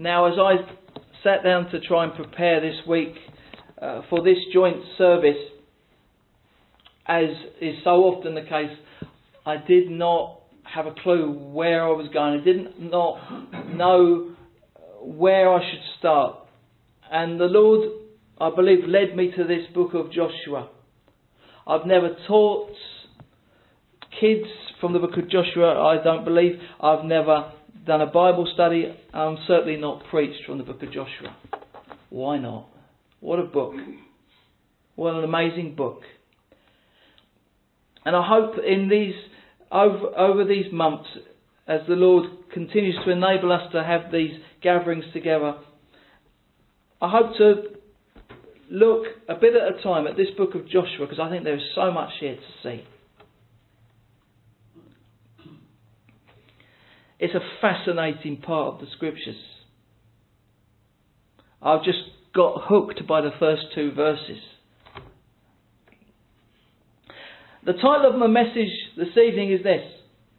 Now, as I sat down to try and prepare this week for this joint service, as is so often the case, I did not have a clue where I was going. I did not know where I should start. And the Lord, I believe, led me to this book of Joshua. I've never taught kids from the book of Joshua, I don't believe. I've never done a Bible study. I'm certainly not preached from the book of Joshua. Why not? What a book. What an amazing book. And I hope in these over these months, as the Lord continues to enable us to have these gatherings together, I hope to look a bit at a time at this book of Joshua, because I think there is so much here to see. It's a fascinating part of the Scriptures. I've just got hooked by the first 2 verses. The title of my message this evening is this: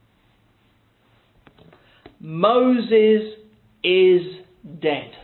Moses is dead.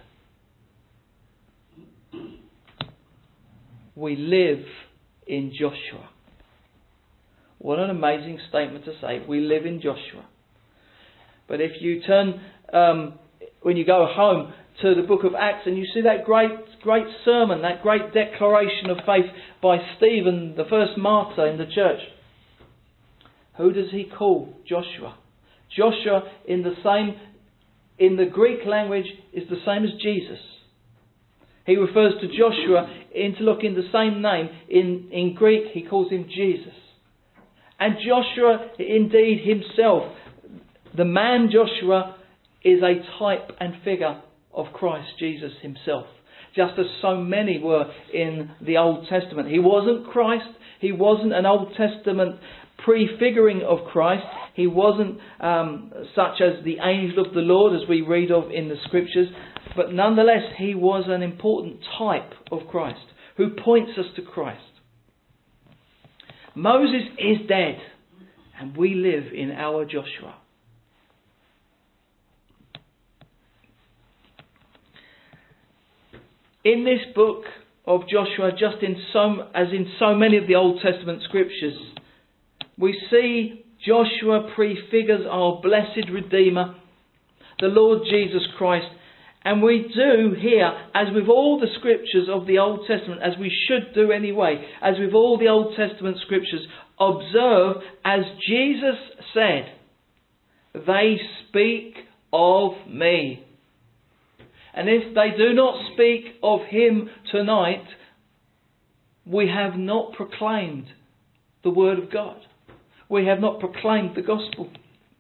We live in Joshua. What an amazing statement to say. We live in Joshua. But if you turn, when you go home, to the book of Acts, and you see that great sermon, that great declaration of faith by Stephen, the first martyr in the church. Who does he call? Joshua. Joshua in the Greek language is the same as Jesus. He refers to Joshua in the same name. In Greek he calls him Jesus. And Joshua indeed himself, the man Joshua, is a type and figure of Christ Jesus himself, just as so many were in the Old Testament. He wasn't Christ. He wasn't an Old Testament prefiguring of Christ. He wasn't such as the angel of the Lord, as we read of in the Scriptures. But nonetheless, he was an important type of Christ, who points us to Christ. Moses is dead, and we live in our Joshua. In this book of Joshua, as in so many of the Old Testament Scriptures, we see Joshua prefigures our blessed Redeemer, the Lord Jesus Christ. And we do here, as with all the Scriptures of the Old Testament, as we should do anyway, as with all the Old Testament Scriptures, observe, as Jesus said, they speak of me. And if they do not speak of him tonight, we have not proclaimed the Word of God. We have not proclaimed the Gospel.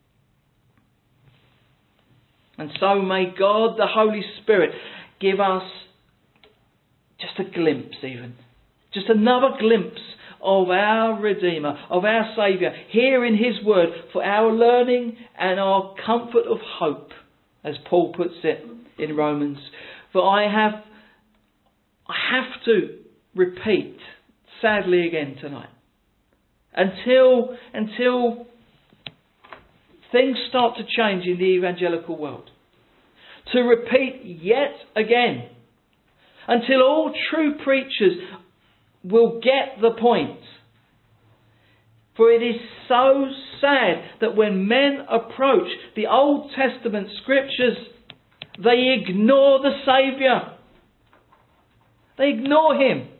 And so may God, the Holy Spirit, give us just a glimpse even. Just another glimpse of our Redeemer, of our Saviour, here in His Word, for our learning and our comfort of hope, as Paul puts it in Romans. For I have to repeat, sadly again tonight, until things start to change in the evangelical world, to repeat yet again, until all true preachers will get the point. For it is so sad that when men approach the Old Testament Scriptures, they ignore the Saviour. They ignore Him.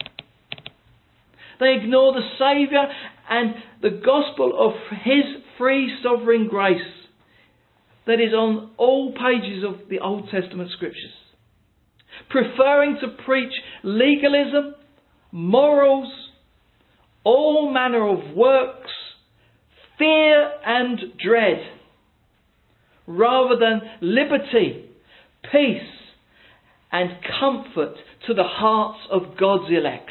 They ignore the Saviour and the gospel of His free sovereign grace that is on all pages of the Old Testament Scriptures, preferring to preach legalism, morals, all manner of works, fear and dread, rather than liberty, peace and comfort to the hearts of God's elect.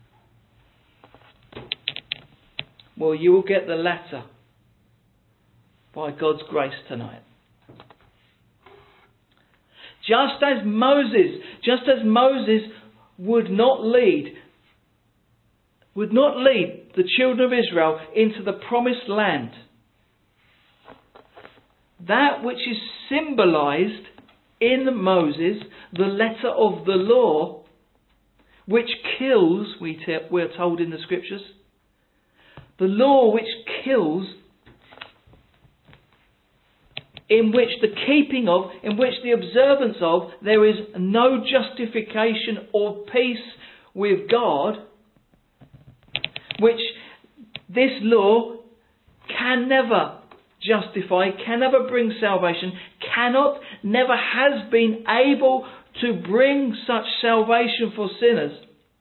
Well, you will get the latter by God's grace tonight. Just as Moses would not lead the children of Israel into the promised land, that which is symbolised in Moses the letter of the law, which kills, we're told in the scriptures. The law which kills, in which the keeping of, in which the observance of, there is no justification or peace with God, which this law can never justify, can never bring salvation, never has been able to bring such salvation for sinners.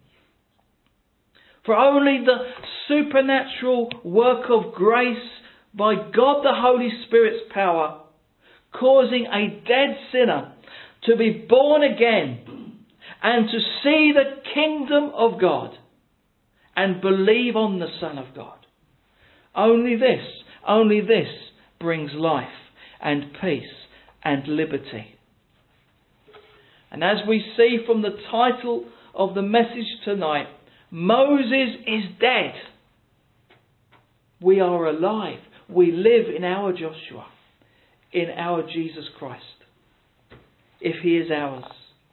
For only the supernatural work of grace by God the Holy Spirit's power, causing a dead sinner to be born again and to see the kingdom of God and believe on the Son of God. Only this brings life and peace and liberty. And as we see from the title of the message tonight, Moses is dead. We are alive. We live in our Joshua, in our Jesus Christ, if he is ours.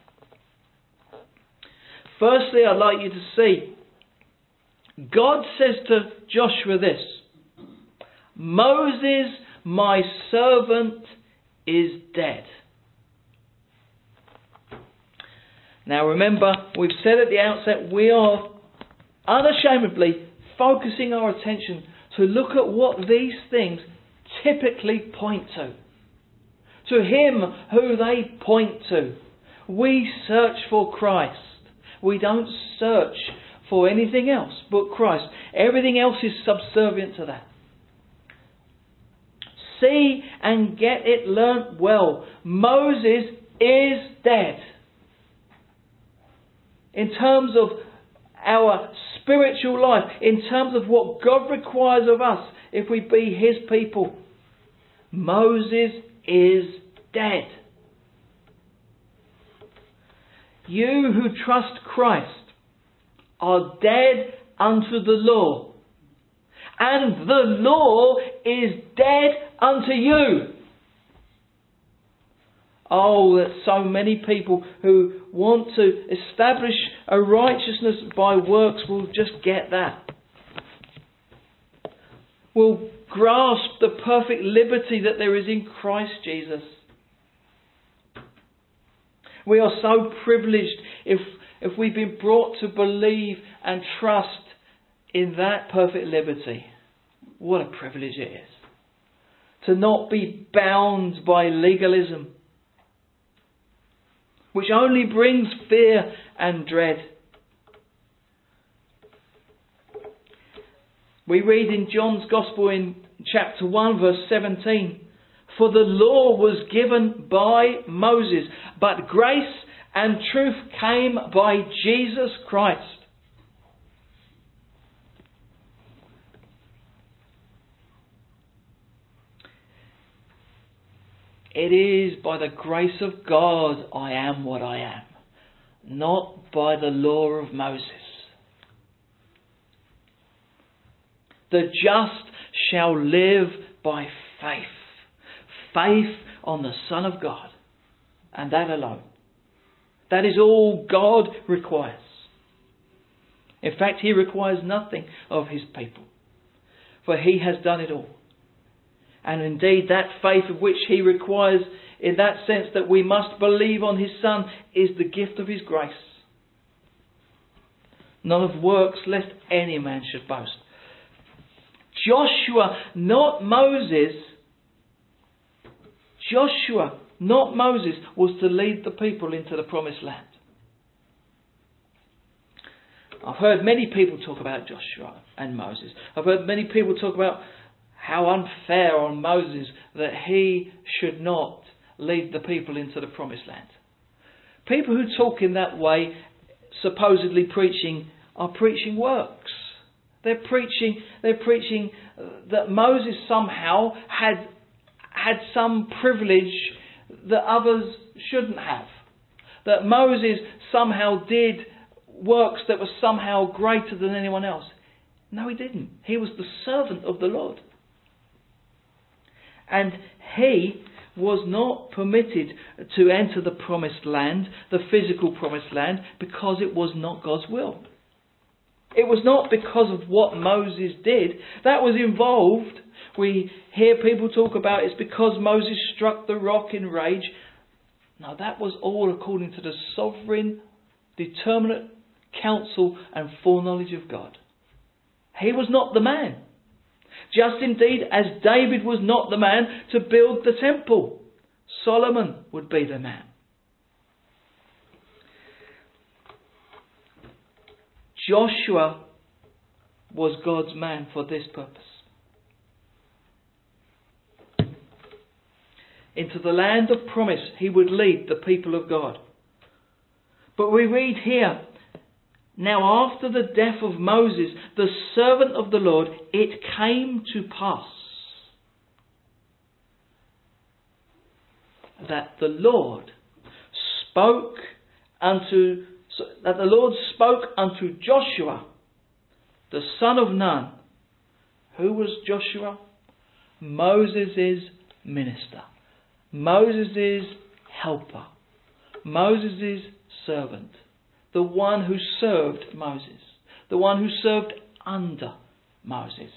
Firstly, I'd like you to see, God says to Joshua this: Moses, my servant, is dead. Now remember, we've said at the outset, we are unashamedly focusing our attention to look at what these things typically point to. To him who they point to. We search for Christ. We don't search for anything else but Christ. Everything else is subservient to that. See and get it learnt well. Moses is dead. In terms of our spiritual life, in terms of what God requires of us if we be his people, Moses is dead. You who trust Christ are dead unto the law, and the law is dead unto you. Oh, that so many people who want to establish a righteousness by works will just get that. Will grasp the perfect liberty that there is in Christ Jesus. We are so privileged if we've been brought to believe and trust in that perfect liberty. What a privilege it is to not be bound by legalism, which only brings fear and dread. We read in John's Gospel in chapter 1 verse 17, for the law was given by Moses, but grace and truth came by Jesus Christ. It is by the grace of God I am what I am, not by the law of Moses. The just shall live by faith. Faith on the Son of God, and that alone. That is all God requires. In fact, he requires nothing of his people, for he has done it all. And indeed, that faith of which he requires, in that sense that we must believe on his Son, is the gift of his grace. None of works, lest any man should boast. Joshua, not Moses, was to lead the people into the promised land. I've heard many people talk about Joshua and Moses. I've heard many people talk about how unfair on Moses that he should not lead the people into the promised land. People who talk in that way, supposedly preaching, are preaching works. They're preaching that Moses somehow had some privilege that others shouldn't have. That Moses somehow did works that were somehow greater than anyone else. No, he didn't. He was the servant of the Lord. And he was not permitted to enter the promised land, the physical promised land, because it was not God's will. It was not because of what Moses did. That was involved. We hear people talk about it's because Moses struck the rock in rage. No, that was all according to the sovereign, determinate counsel and foreknowledge of God. He was not the man. Just indeed as David was not the man to build the temple, Solomon would be the man. Joshua was God's man for this purpose. Into the land of promise he would lead the people of God. But we read here, now after the death of Moses, the servant of the Lord, it came to pass that the Lord spoke unto Joshua, the son of Nun. Who was Joshua? Moses' minister. Moses' helper. Moses' servant. The one who served Moses. The one who served under Moses.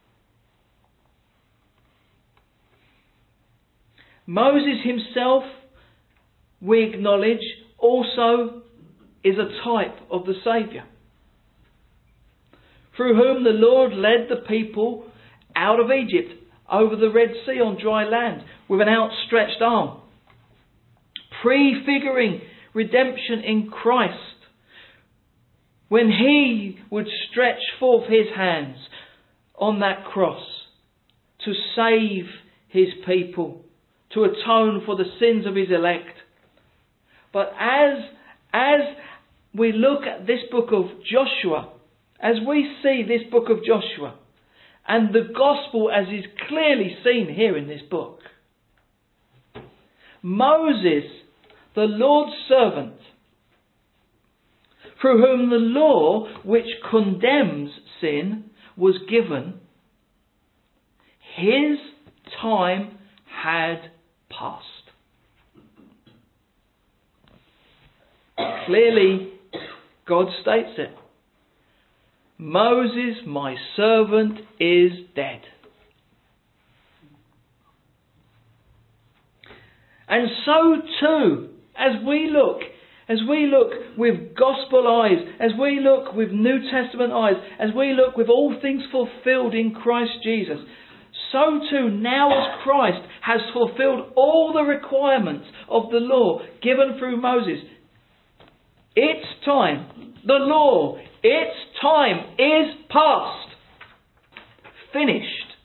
Moses himself, we acknowledge, also is a type of the Saviour, through whom the Lord led the people out of Egypt, over the Red Sea on dry land, with an outstretched arm, prefiguring redemption in Christ, when he would stretch forth his hands on that cross to save his people, to atone for the sins of his elect. But as we look at this book of Joshua, as we see this book of Joshua, and the gospel as is clearly seen here in this book, Moses, the Lord's servant, through whom the law which condemns sin was given, his time had passed. Clearly, God states it. Moses, my servant, is dead. And so too, as we look with gospel eyes, as we look with New Testament eyes, as we look with all things fulfilled in Christ Jesus, so too now as Christ has fulfilled all the requirements of the law given through Moses, its time, the law, its time is past. Finished.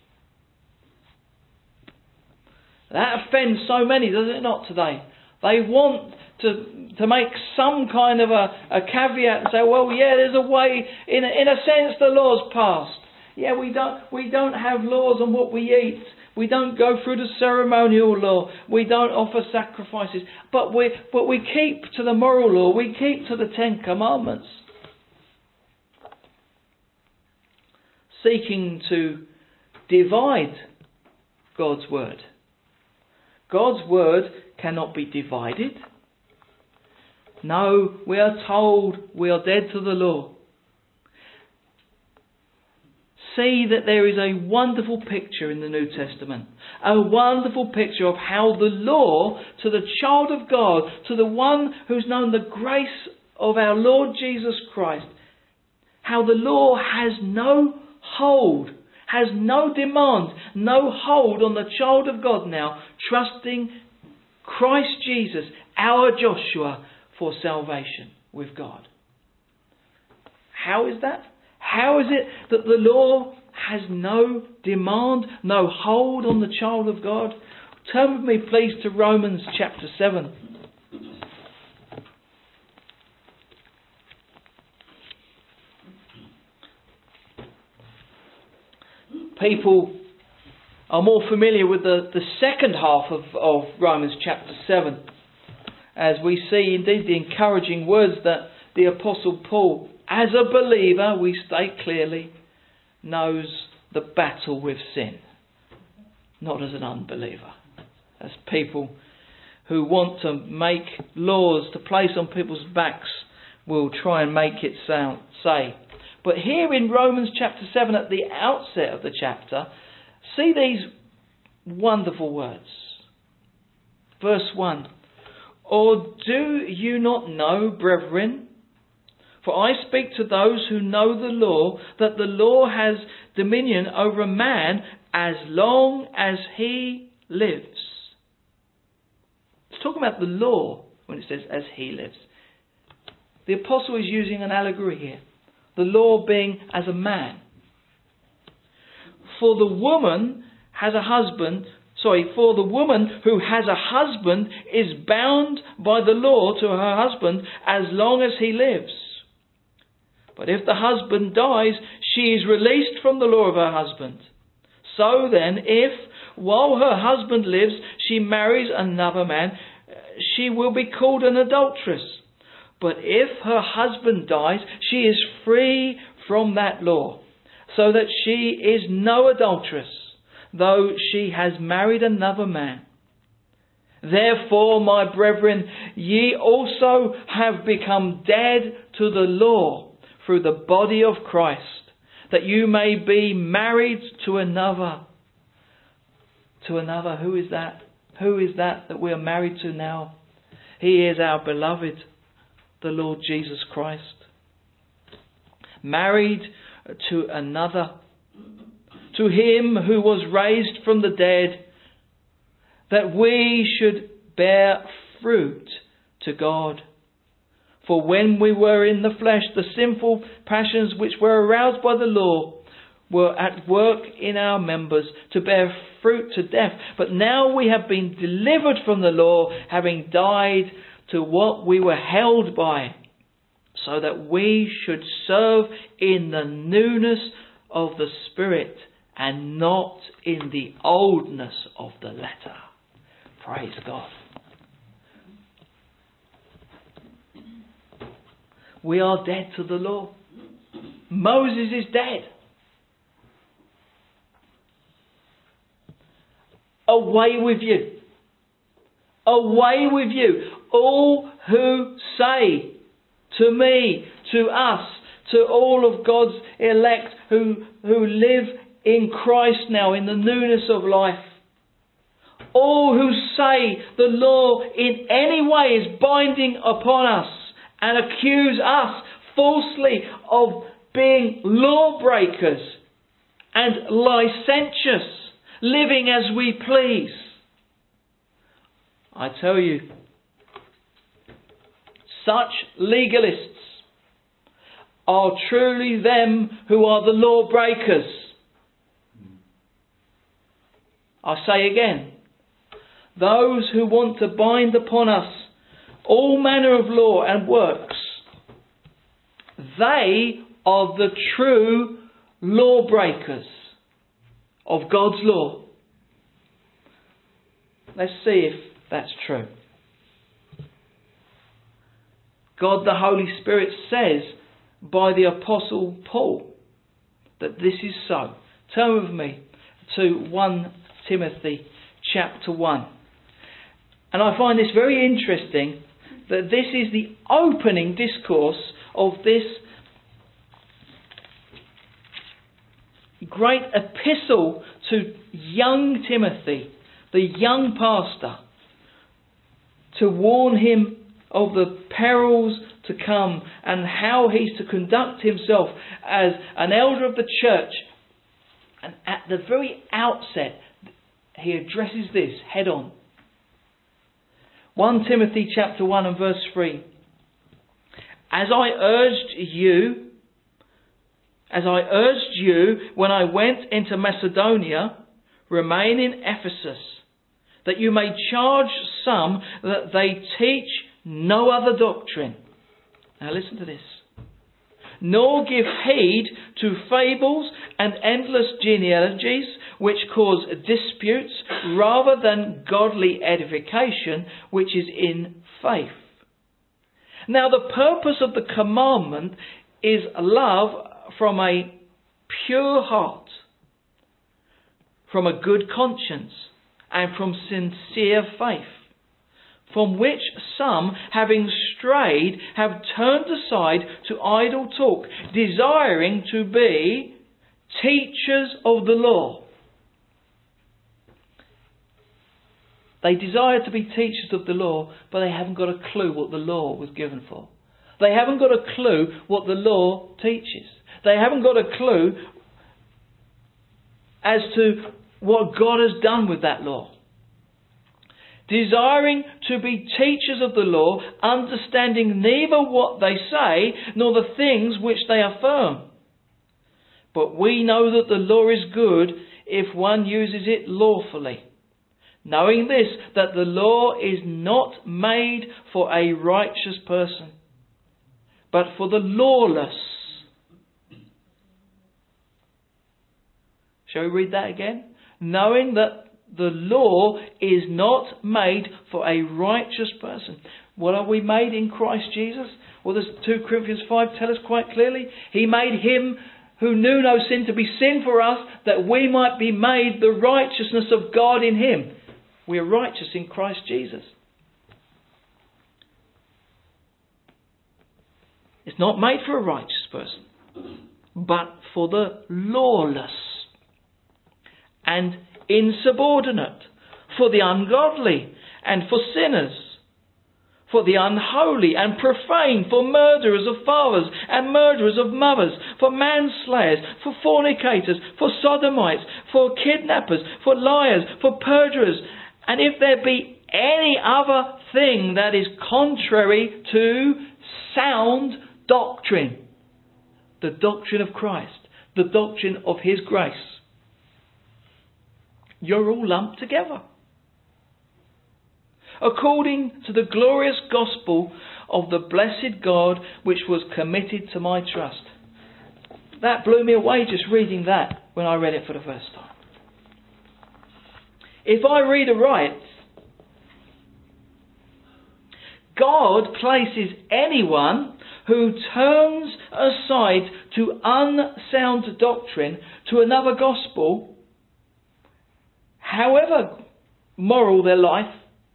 That offends so many, does it not, today? They want to make some kind of a caveat and say, well, yeah, there's a way, in a sense the law's passed. Yeah, we don't have laws on what we eat. We don't go through the ceremonial law. We don't offer sacrifices. But we keep to the moral law. We keep to the 10 Commandments. Seeking to divide God's word. God's word cannot be divided. No, we are told we are dead to the law. See that there is a wonderful picture in the New Testament. A wonderful picture of how the law to the child of God, to the one who's known the grace of our Lord Jesus Christ, how the law has no hold, has no demand, no hold on the child of God now, trusting Christ Jesus, our Joshua, for salvation with God. How is that? How is it that the law has no demand, no hold on the child of God? Turn with me please to Romans chapter 7. People are more familiar with the second half of Romans chapter 7, as we see indeed the encouraging words that the Apostle Paul, as a believer, we state clearly, knows the battle with sin, not as an unbeliever. as people who want to make laws to place on people's backs will try and make it say. But here in Romans chapter 7, at the outset of the chapter, see these wonderful words. Verse 1. Or do you not know, brethren, for I speak to those who know the law, that the law has dominion over a man as long as he lives. It's talking about the law when it says as he lives. The apostle is using an allegory here. The law being as a man. For the woman who has a husband is bound by the law to her husband as long as he lives. But if the husband dies, she is released from the law of her husband. So then, if, while her husband lives, she marries another man, she will be called an adulteress. But if her husband dies, she is free from that law, so that she is no adulteress, though she has married another man. Therefore, my brethren, ye also have become dead to the law through the body of Christ, that you may be married to another. To another, who is that? Who is that we are married to now? He is our beloved, the Lord Jesus Christ. Married to another. To him who was raised from the dead, that we should bear fruit to God. For when we were in the flesh, the sinful passions which were aroused by the law were at work in our members to bear fruit to death. But now we have been delivered from the law, having died to what we were held by, so that we should serve in the newness of the Spirit and not in the oldness of the letter. Praise God. We are dead to the law. Moses is dead. Away with you. Away with you. All who say to me, to us, to all of God's elect who live in Christ now, in the newness of life. All who say the law in any way is binding upon us and accuse us falsely of being lawbreakers and licentious, living as we please. I tell you, such legalists are truly them who are the lawbreakers. I say again, those who want to bind upon us all manner of law and works, they are the true lawbreakers of God's law. Let's see if that's true. God the Holy Spirit says by the Apostle Paul that this is so. Turn with me to 1 Timothy chapter 1. And I find this very interesting that this is the opening discourse of this great epistle to young Timothy, the young pastor, to warn him of the perils to come and how he's to conduct himself as an elder of the church. And at the very outset, he addresses this head on. 1 Timothy chapter 1 and verse 3. As I urged you when I went into Macedonia, remain in Ephesus, that you may charge some that they teach no other doctrine. Now listen to this. Nor give heed to fables and endless genealogies which cause disputes, rather than godly edification which is in faith. Now the purpose of the commandment is love from a pure heart, from a good conscience, and from sincere faith, from which some, having strayed, have turned aside to idle talk, desiring to be teachers of the law. They desire to be teachers of the law, but they haven't got a clue what the law was given for. They haven't got a clue what the law teaches. They haven't got a clue as to what God has done with that law. Desiring to be teachers of the law, understanding neither what they say nor the things which they affirm. But we know that the law is good if one uses it lawfully. Knowing this, that the law is not made for a righteous person, but for the lawless. Shall we read that again? Knowing that the law is not made for a righteous person. What are we made in Christ Jesus? Well, does 2 Corinthians 5 tell us quite clearly? He made him who knew no sin to be sin for us, that we might be made the righteousness of God in him. We are righteous in Christ Jesus. It's not made for a righteous person, but for the lawless and insubordinate, for the ungodly and for sinners, for the unholy and profane, for murderers of fathers and murderers of mothers, for manslayers, for fornicators, for sodomites, for kidnappers, for liars, for perjurers, and if there be any other thing that is contrary to sound doctrine, the doctrine of Christ, the doctrine of his grace, you're all lumped together. According to the glorious gospel of the blessed God, which was committed to my trust. That blew me away just reading that when I read it for the first time. If I read aright, God places anyone who turns aside to unsound doctrine to another gospel, however moral their life,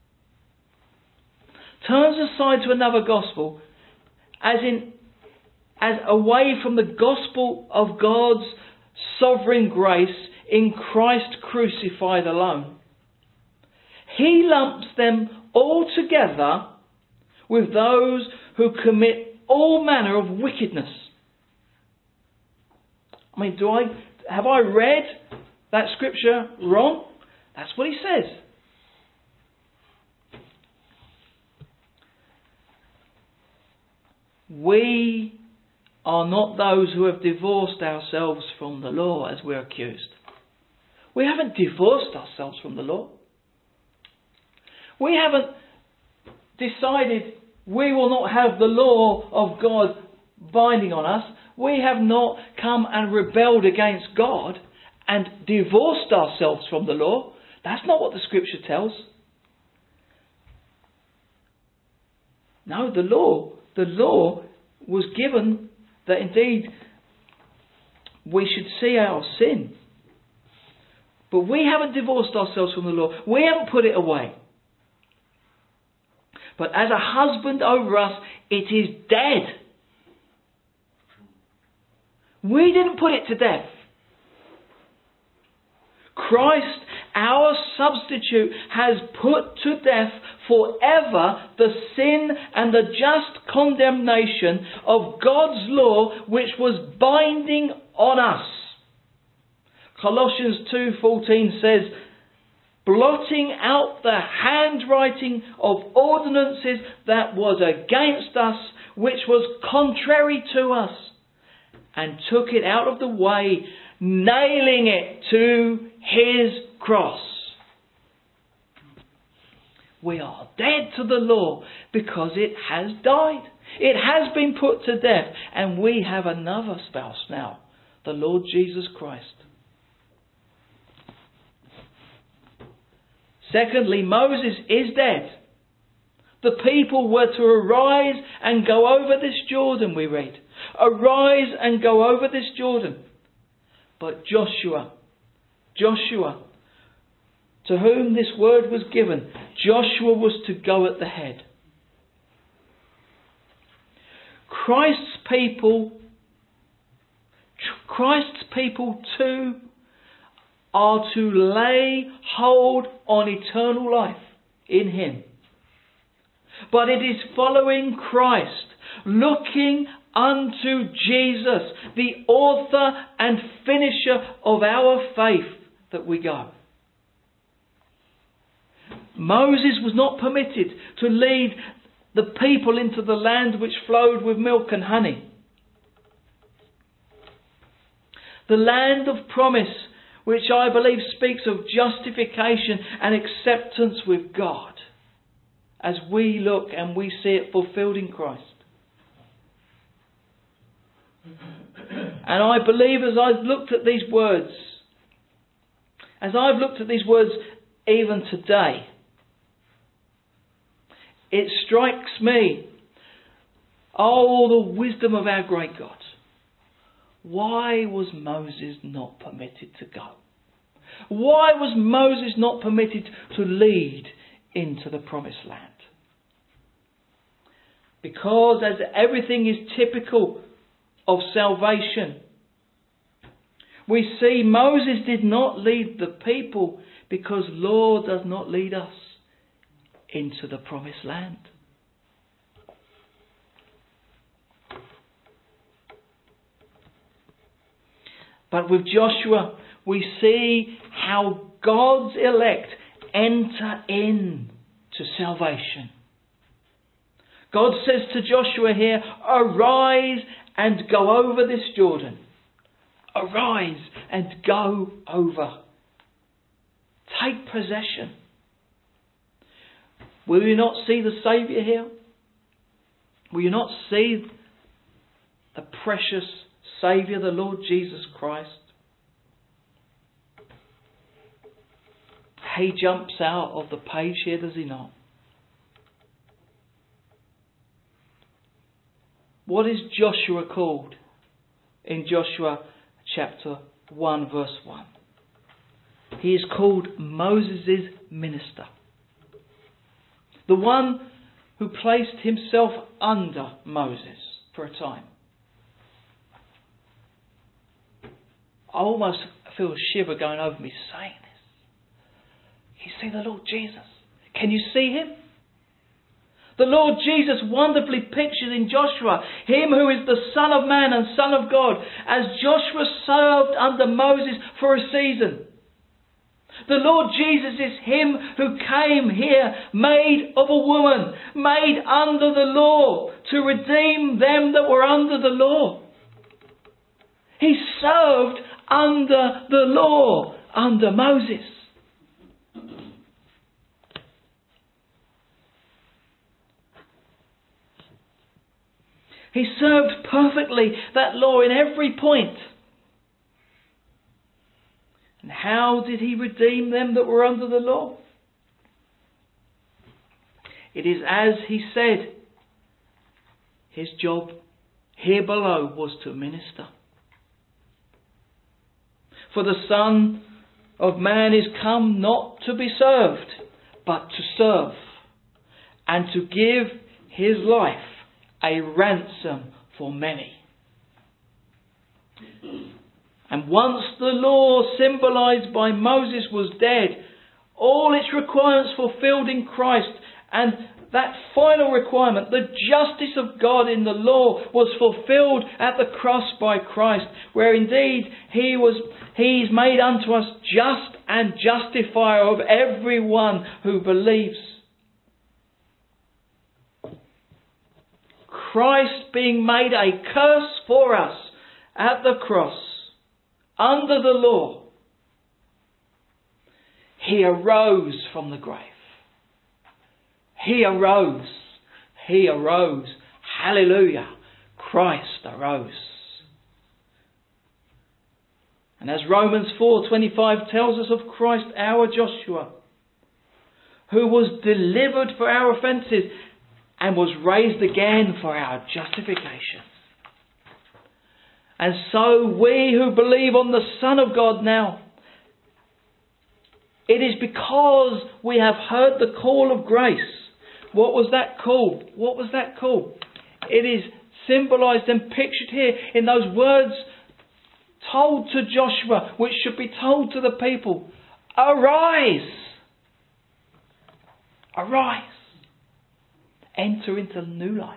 turns aside to another gospel, as away from the gospel of God's sovereign grace in Christ crucified alone. He lumps them all together with those who commit all manner of wickedness. I mean, have I read that scripture wrong? That's what he says. We are not those who have divorced ourselves from the law as we're accused. We haven't divorced ourselves from the law. We haven't decided we will not have the law of God binding on us. We have not come and rebelled against God and divorced ourselves from the law. That's not what the scripture tells. No, the law was given that indeed we should see our sin. But we haven't divorced ourselves from the law. We haven't put it away. But as a husband over us, it is dead. We didn't put it to death. Christ, our substitute, has put to death forever the sin and the just condemnation of God's law, which was binding on us. Colossians 2:14 says, blotting out the handwriting of ordinances that was against us, which was contrary to us, and took it out of the way, nailing it to his cross. We are dead to the law because it has died. It has been put to death, and we have another spouse now, the Lord Jesus Christ. Secondly, Moses is dead. The people were to arise and go over this Jordan, we read. Arise and go over this Jordan. But Joshua to whom this word was given, Joshua was to go at the head. Christ's people too are to lay hold on eternal life in Him. But it is following Christ, looking unto Jesus, the author and finisher of our faith, that we go. Moses was not permitted to lead the people into the land which flowed with milk and honey. The land of promise, which I believe speaks of justification and acceptance with God, as we look and we see it fulfilled in Christ. And I believe as I've looked at these words even today, it strikes me, the wisdom of our great God. Why was Moses not permitted to go? Why was Moses not permitted to lead into the promised land? Because as everything is typical of salvation, we see Moses did not lead the people because Lord does not lead us into the promised land. But with Joshua, we see how God's elect enter in to salvation. God says to Joshua here, arise and go over this Jordan. Arise and go over. Take possession. Will you not see the Saviour here? Will you not see the precious Saviour, the Lord Jesus Christ? He jumps out of the page here, does he not? What is Joshua called in Joshua chapter 1 verse 1? He is called Moses' minister. The one who placed himself under Moses for a time. I almost feel a shiver going over me saying this. You see the Lord Jesus? Can you see Him? The Lord Jesus wonderfully pictured in Joshua, Him who is the Son of Man and Son of God, as Joshua served under Moses for a season. The Lord Jesus is Him who came here, made of a woman, made under the law, to redeem them that were under the law. He served under the law, under Moses. He served perfectly that law in every point. And how did He redeem them that were under the law? It is as He said. His job here below was to minister. For the Son of Man is come not to be served, but to serve, and to give His life a ransom for many. And once the law symbolised by Moses was dead, all its requirements fulfilled in Christ, and that final requirement, the justice of God in the law, was fulfilled at the cross by Christ, where indeed He is made unto us just and justifier of everyone who believes. Christ being made a curse for us at the cross, under the law, He arose from the grave. He arose. He arose. Hallelujah. Christ arose. And as Romans 4:25 tells us of Christ, our Joshua, who was delivered for our offences and was raised again for our justification. And so we who believe on the Son of God now, It is because we have heard the call of grace. What was that call? What was that call? It is symbolised and pictured here in those words told to Joshua, which should be told to the people. Arise! Arise! Enter into new life.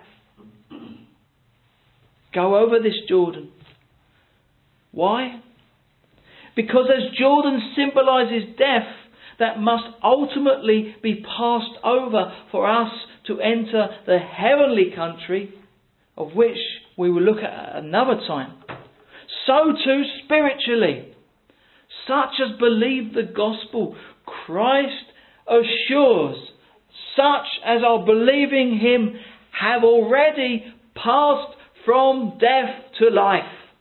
Go over this Jordan. Why? Because as Jordan symbolises death that must ultimately be passed over for us to enter the heavenly country, of which we will look at another time, so too spiritually, such as believe the gospel, Christ assures, such as are believing Him, have already passed from death to life.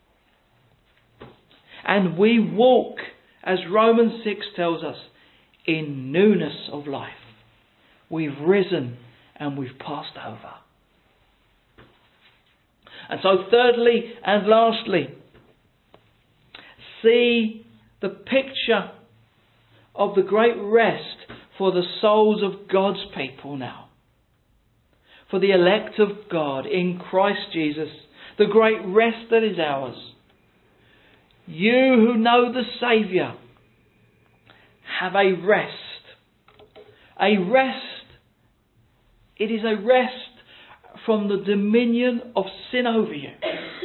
And we walk, as Romans 6 tells us, in newness of life. We've risen and we've passed over. And so thirdly and lastly, see the picture of the great rest for the souls of God's people now. For the elect of God in Christ Jesus, the great rest that is ours. You who know the Saviour have a rest. A rest. It is a rest from the dominion of sin over you.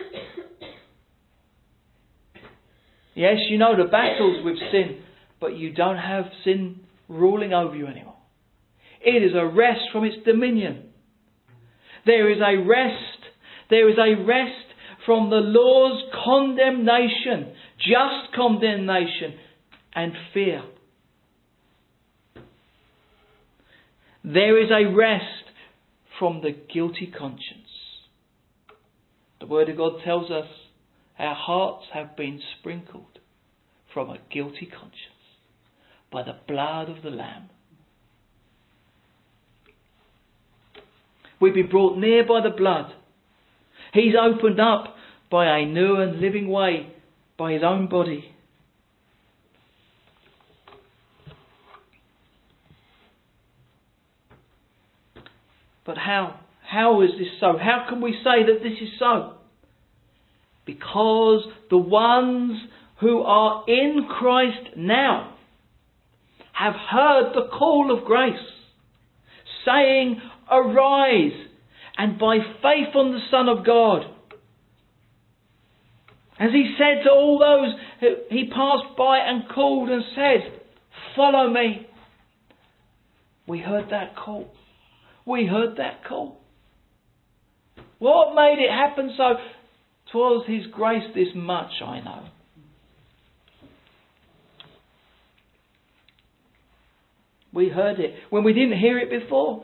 Yes, you know the battles with sin, but you don't have sin ruling over you anymore. It is a rest from its dominion. There is a rest. There is a rest from the law's condemnation, just condemnation and fear. There is a rest from the guilty conscience. The Word of God tells us our hearts have been sprinkled from a guilty conscience by the blood of the Lamb. We've been brought near by the blood. He's opened up by a new and living way by His own body. But how? How is this so? How can we say that this is so? Because the ones who are in Christ now have heard the call of grace, saying, arise, and by faith on the Son of God. As He said to all those who He passed by and called and said, follow me. We heard that call. We heard that call. What made it happen so? 'Twas His grace this much, I know. We heard it when we didn't hear it before.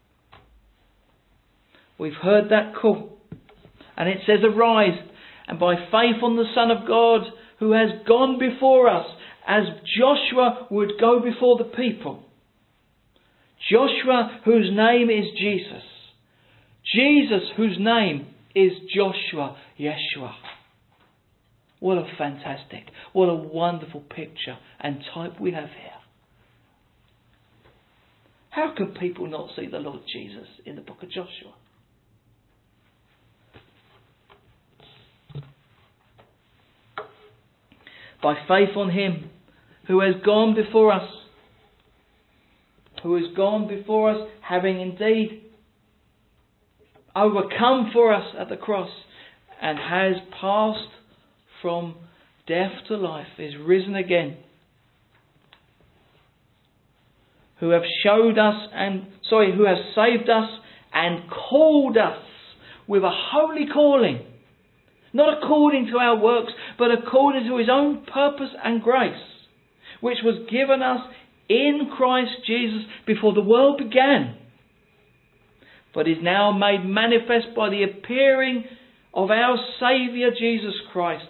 We've heard that call. And it says, arise, and by faith on the Son of God, who has gone before us, as Joshua would go before the people. Joshua, whose name is Jesus. Jesus, whose name is Joshua, Yeshua. What a fantastic, what a wonderful picture and type we have here. How can people not see the Lord Jesus in the book of Joshua? By faith on Him who has gone before us, having indeed overcome for us at the cross, and has passed from death to life, is risen again, who have who have saved us and called us with a holy calling, not according to our works, but according to His own purpose and grace, which was given us in Christ Jesus before the world began, but is now made manifest by the appearing of our Saviour Jesus Christ.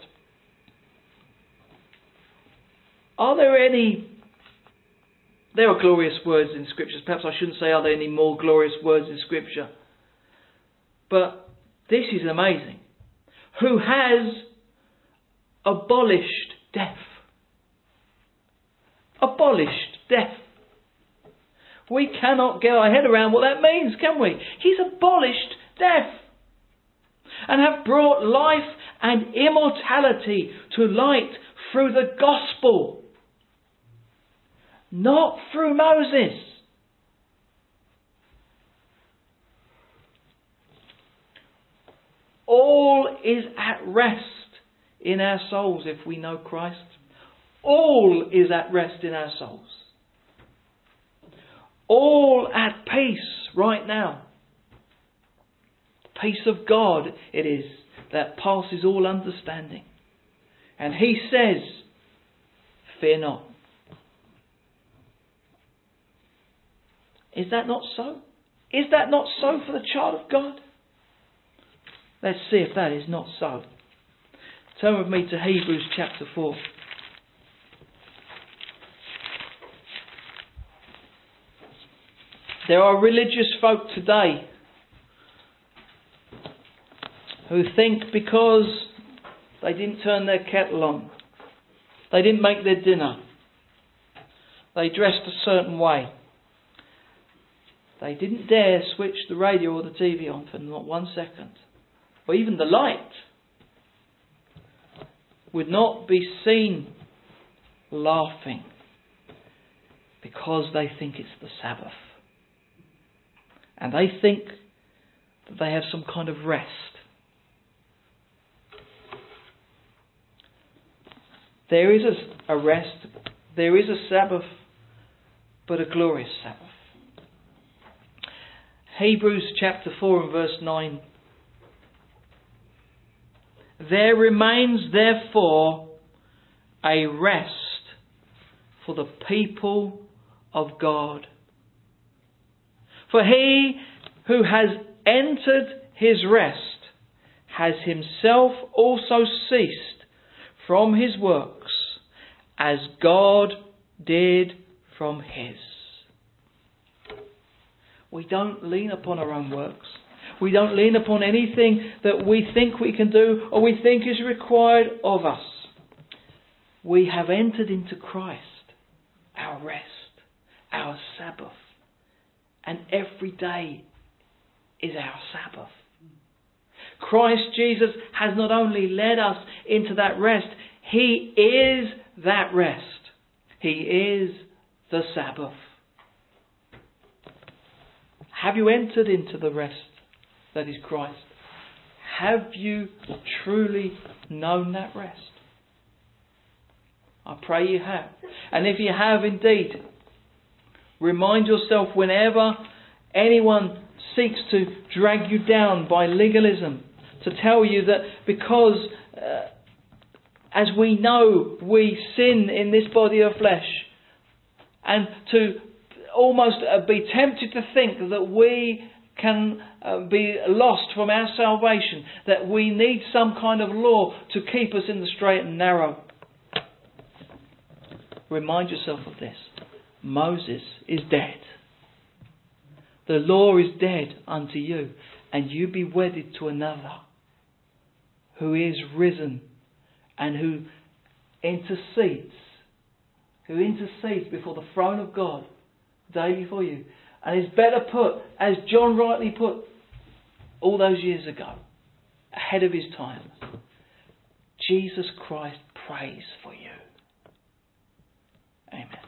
There are glorious words in Scripture. Perhaps I shouldn't say are there any more glorious words in Scripture. But this is amazing. Who has abolished death. Abolished death. We cannot get our head around what that means, can we? He's abolished death and have brought life and immortality to light through the gospel, not through Moses. All is at rest in our souls if we know Christ. All is at rest in our souls. All at peace right now. The peace of God it is that passes all understanding. And He says, fear not. Is that not so? Is that not so for the child of God? Let's see if that is not so. Turn with me to Hebrews chapter 4. There are religious folk today who think because they didn't turn their kettle on, they didn't make their dinner, they dressed a certain way, they didn't dare switch the radio or the TV on for not 1 second, or even the light, would not be seen laughing because they think it's the Sabbath. And they think that they have some kind of rest. There is a rest, there is a Sabbath, but a glorious Sabbath. Hebrews chapter 4 and verse 9. There remains therefore a rest for the people of God. For he who has entered his rest has himself also ceased from his works, as God did from his. We don't lean upon our own works. We don't lean upon anything that we think we can do or we think is required of us. We have entered into Christ, our rest, our Sabbath. And every day is our Sabbath. Christ Jesus has not only led us into that rest, He is that rest. He is the Sabbath. Have you entered into the rest that is Christ? Have you truly known that rest? I pray you have. And if you have indeed, remind yourself whenever anyone seeks to drag you down by legalism, to tell you that because, as we know, we sin in this body of flesh, and to almost be tempted to think that we can be lost from our salvation, that we need some kind of law to keep us in the straight and narrow. Remind yourself of this. Moses is dead. The law is dead unto you, and you be wedded to another who is risen and who intercedes before the throne of God daily for you, and is better put, as John rightly put all those years ago, ahead of his time. Jesus Christ prays for you. Amen.